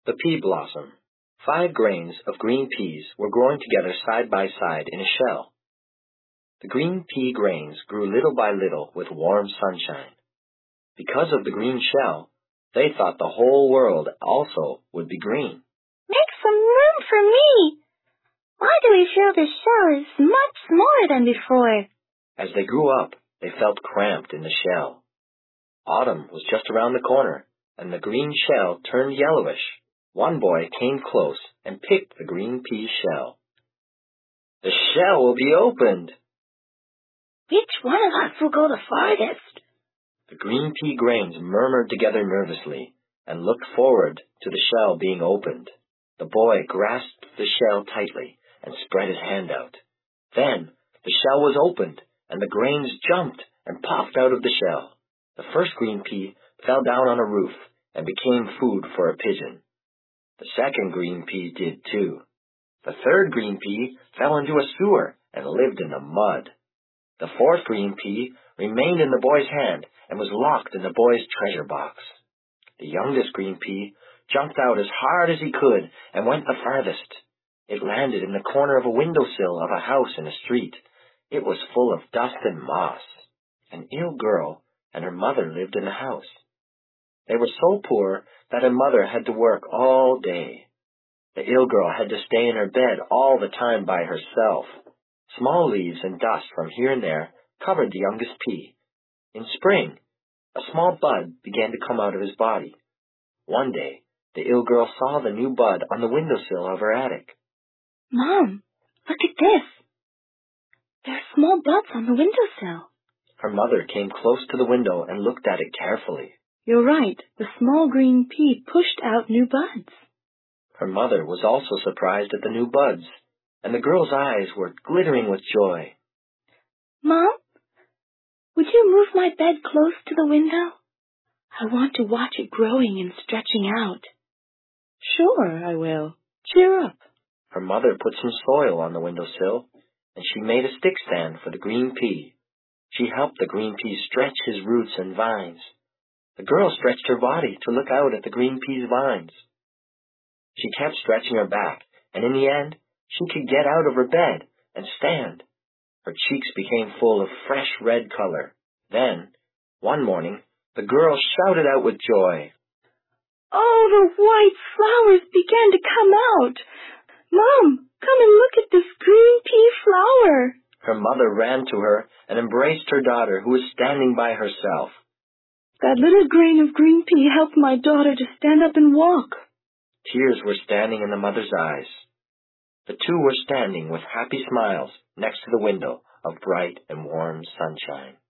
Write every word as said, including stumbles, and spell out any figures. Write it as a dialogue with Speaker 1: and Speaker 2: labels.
Speaker 1: The pea blossom. Five grains of green peas were growing together side by side in a shell. The green pea grains grew little by little with warm sunshine. Because of the green shell, they thought the whole world also would be green.
Speaker 2: Make some room for me! Why do we feel this shell is much smaller than before?
Speaker 1: As they grew up, they felt cramped in the shell. Autumn was just around the corner, and the green shell turned yellowish. One boy came close and picked the green pea shell. The shell will be opened.
Speaker 2: Which one of us will go the farthest?
Speaker 1: The green pea grains murmured together nervously and looked forward to the shell being opened. The boy grasped the shell tightly and spread his hand out. Then the shell was opened, and the grains jumped and popped out of the shell. The first green pea fell down on a roof and became food for a pigeon. The second green pea did too. The third green pea fell into a sewer and lived in the mud. The fourth green pea remained in the boy's hand and was locked in the boy's treasure box. The youngest green pea jumped out as hard as he could and went the farthest. It landed in the corner of a windowsill of a house in a street. It was full of dust and moss. An ill girl and her mother lived in the house. They were so poor that her mother had to work all day. The ill girl had to stay in her bed all the time by herself. Small leaves and dust from here and there covered the youngest pea. In spring, a small bud began to come out of his body. One day, the ill girl saw the new bud on the windowsill of her attic.
Speaker 2: Mom, look at this. There are small buds on the windowsill.
Speaker 1: Her mother came close to the window and looked at it carefully.
Speaker 2: You're right. The small green pea pushed out new buds.
Speaker 1: Her mother was also surprised at the new buds, and the girl's eyes were glittering with joy.
Speaker 2: Mom, would you move my bed close to the window? I want to watch it growing and stretching out.
Speaker 3: Sure, I will. Cheer up.
Speaker 1: Her mother put some soil on the windowsill, and she made a stick stand for the green pea. She helped the green pea stretch his roots and vines. The girl stretched her body to look out at the green pea's vines. She kept stretching her back, and in the end, she could get out of her bed and stand. Her cheeks became full of fresh red color. Then, one morning, the girl shouted out with joy.
Speaker 2: Oh, the white flowers began to come out. Mom, come and look at this green pea flower.
Speaker 1: Her mother ran to her and embraced her daughter, who was standing by herself.
Speaker 2: That little grain of green pea helped my daughter to stand up and walk.
Speaker 1: Tears were standing in the mother's eyes. The two were standing with happy smiles next to the window of bright and warm sunshine.